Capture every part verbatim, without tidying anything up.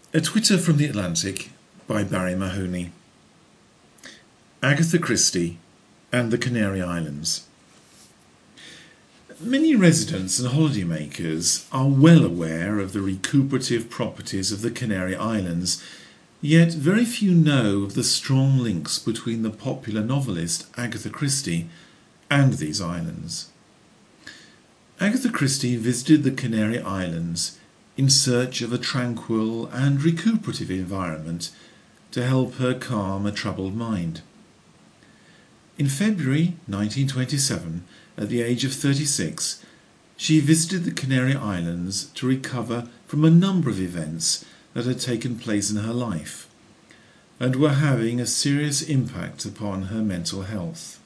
A Twitter from the Atlantic by Barry Mahoney. Agatha Christie and the Canary Islands. Many residents and holidaymakers are well aware of the recuperative properties of the Canary Islands, yet very few know of the strong links between the popular novelist Agatha Christie and these islands. Agatha Christie visited the Canary Islands in search of a tranquil and recuperative environment to help her calm a troubled mind. In February nineteen twenty-seven, at the age of thirty-six, she visited the Canary Islands to recover from a number of events that had taken place in her life and were having a serious impact upon her mental health.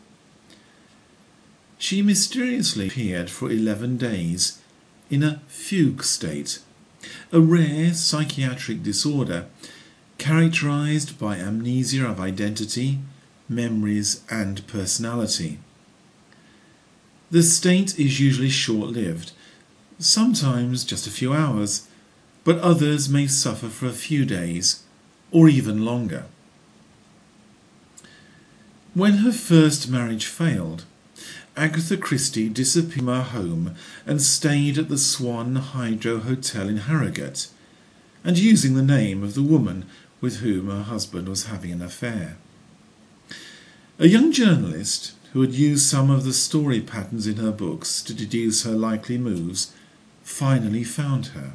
She mysteriously appeared for eleven days in a fugue state, a rare psychiatric disorder characterized by amnesia of identity, memories and personality. The state is usually short-lived, sometimes just a few hours, but others may suffer for a few days or even longer. When her first marriage failed, Agatha Christie disappeared from her home and stayed at the Swan Hydro Hotel in Harrogate, and using the name of the woman with whom her husband was having an affair. A young journalist who had used some of the story patterns in her books to deduce her likely moves finally found her.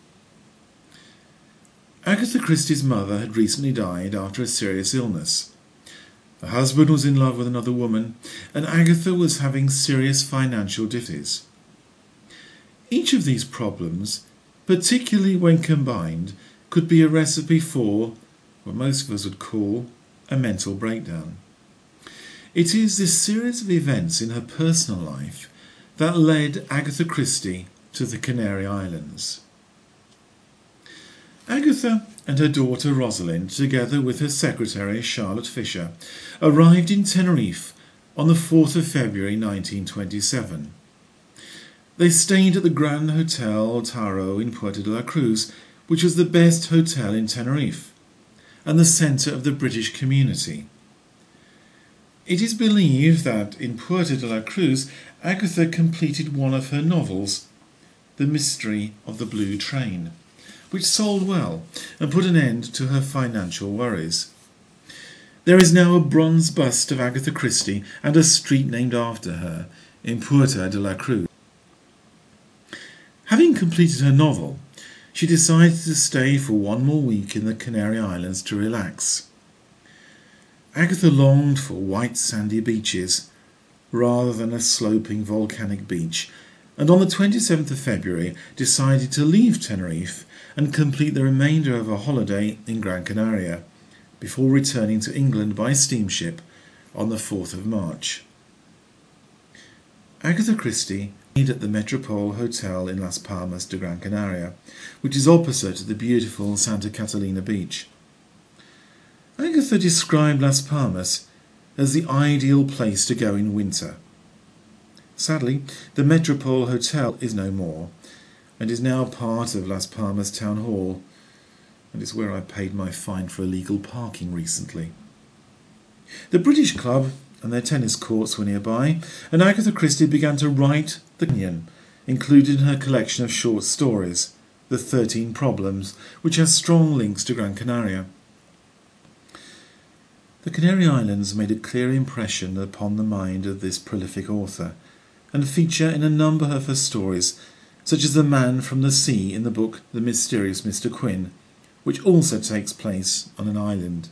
Agatha Christie's mother had recently died after a serious illness. Her husband was in love with another woman, and Agatha was having serious financial difficulties. Each of these problems, particularly when combined, could be a recipe for what most of us would call a mental breakdown. It is this series of events in her personal life that led Agatha Christie to the Canary Islands. Agatha and her daughter Rosalind, together with her secretary Charlotte Fisher, arrived in Tenerife on the fourth of February nineteen twenty-seven. They stayed at the Grand Hotel Taro in Puerto de la Cruz, which was the best hotel in Tenerife and the centre of the British community. It is believed that in Puerto de la Cruz, Agatha completed one of her novels, The Mystery of the Blue Train, which sold well and put an end to her financial worries. There is now a bronze bust of Agatha Christie and a street named after her in Puerto de la Cruz. Having completed her novel, she decided to stay for one more week in the Canary Islands to relax. Agatha longed for white sandy beaches rather than a sloping volcanic beach, and on the twenty-seventh of February decided to leave Tenerife and complete the remainder of her holiday in Gran Canaria, before returning to England by steamship on the fourth of March. Agatha Christie stayed at the Metropole Hotel in Las Palmas de Gran Canaria, which is opposite the beautiful Santa Catalina beach. Agatha described Las Palmas as the ideal place to go in winter. Sadly, the Metropole Hotel is no more, and is now part of Las Palmas Town Hall, and is where I paid my fine for illegal parking recently. The British Club and their tennis courts were nearby, and Agatha Christie began to write The Canyon, included in her collection of short stories, The Thirteen Problems, which has strong links to Gran Canaria. The Canary Islands made a clear impression upon the mind of this prolific author, and feature in a number of her stories, such as The Man from the Sea in the book The Mysterious Mister Quin, which also takes place on an island.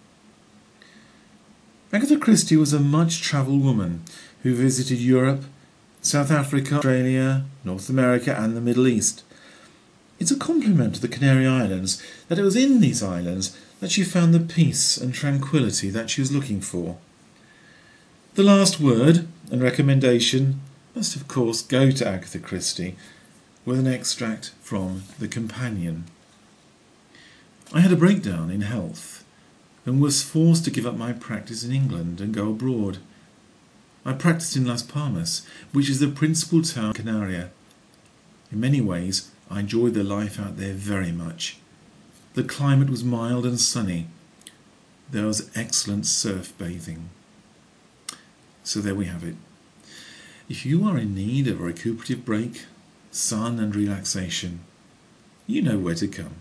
Agatha Christie was a much-travelled woman who visited Europe, South Africa, Australia, North America and the Middle East. It's a compliment to the Canary Islands that it was in these islands that she found the peace and tranquillity that she was looking for. The last word and recommendation must of course go to Agatha Christie, with an extract from The Companion. I had a breakdown in health and was forced to give up my practice in England and go abroad. I practiced in Las Palmas, which is the principal town of Canaria. In many ways, I enjoyed the life out there very much. The climate was mild and sunny. There was excellent surf bathing. So there we have it. If you are in need of a recuperative break, sun and relaxation, you know where to come.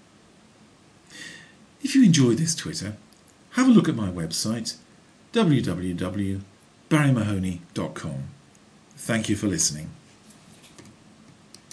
If you enjoyed this Twitter, have a look at my website, w w w dot barry mahoney dot com. Thank you for listening.